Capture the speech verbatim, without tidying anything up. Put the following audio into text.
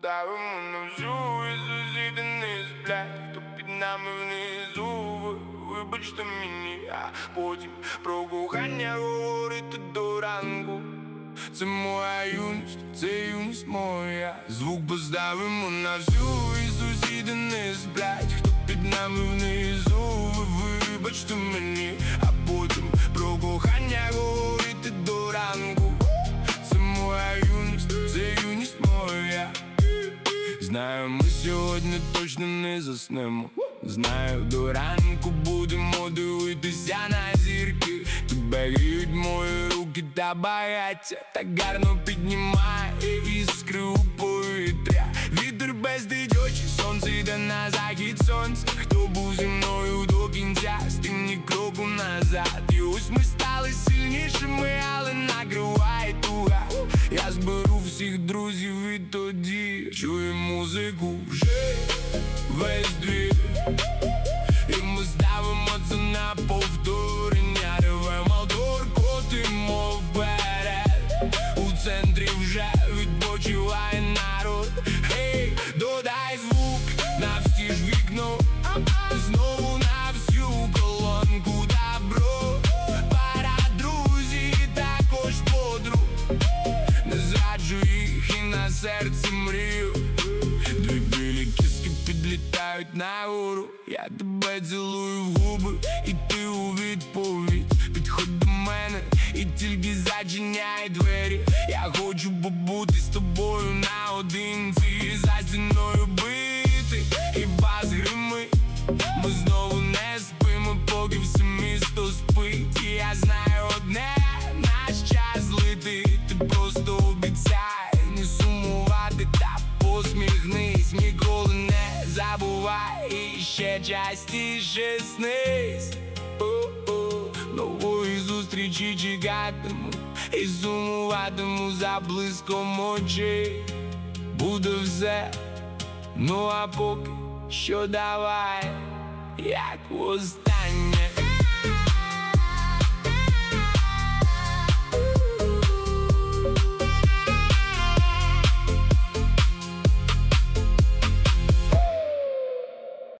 поставимо на всю, і сусіди не сплять, хто під нами внизу. Ви, вибачте мені, а потім про кохання говорити до ранку. Це моя юність, це юність моя. Звук поставимо на всю, і сусіди не сплять, хто під нами внизу. Ви, вибачте мені, а потім про кохання говорити до ранку. Це моя юність, це юність моя. Знаю, ми сьогодні точно не заснемо. Знаю, до ранку будемо дивитися на зірки. Тебе гріють мої руки та багаття так гарно піднімає іскри у повітря. Вітер бездить очі, сонце йде на захід сонця. Хто був зі мною до кінця, з тим ні кроку назад. І ось ми стали сильнішими, але накриває туга. Я зберу всіх друзів і тоді чую музику вже весь двір. І ми ставимо це на повторення. Реве мотор, котимо вперед. У центрі вже відпочиває народ. Гей, додай звук на всі ж вікно. Знову на всю колонку добро. Пара друзі, також подруг. Не зраджу їх і на серці мрію. Дві білі кіски підлітають нагору. Я тебе цілую в губи, і ти у відповідь. Підходь до мене і тільки зачиняй двері. Я хочу побути з тобою наодинці. За стіною бити і бас гримить. Ми знову не спимо, поки все місто спить. І я знаю одне, наш час летить. Ти просто обіцяй не сумувати та посміхнись. Ніколи не забувай і ще частіше снись. О-о, нової зустрічі чекатиму і сумуватиму за блиском очей. Буде все, ну а поки що давай, як востаннє.